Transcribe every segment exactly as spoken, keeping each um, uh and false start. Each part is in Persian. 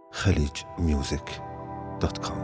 خلیج میوزیک دات کام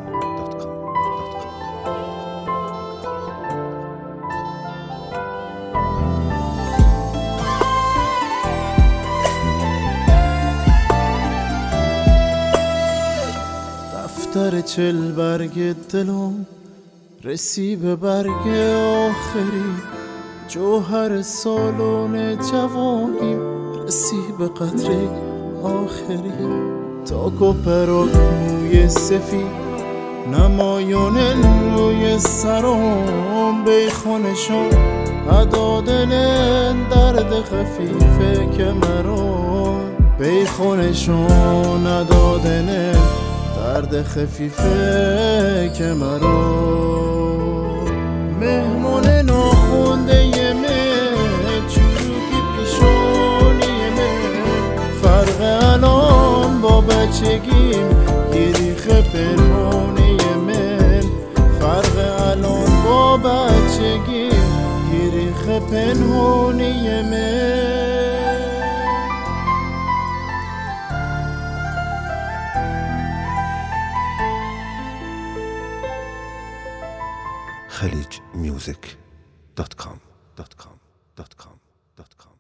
دفتر چل برگ دلم رسی به برگ آخری، جوهر سالون جوانیم رسی به قطره آخری. تا گپرک موی سفید نمایان روی سرم، بیخونشون عدادن درد خفیفه که مرم، بیخونشون عدادن درد خفیفه که مرا. مهمون ناخونده یه من چروکی پیشونی من، فرق الان با بچگیم یه ریخ پنهانی من، فرق الان با بچگیم یه ریخ پنهانی من. خلیج میوزیک دات کام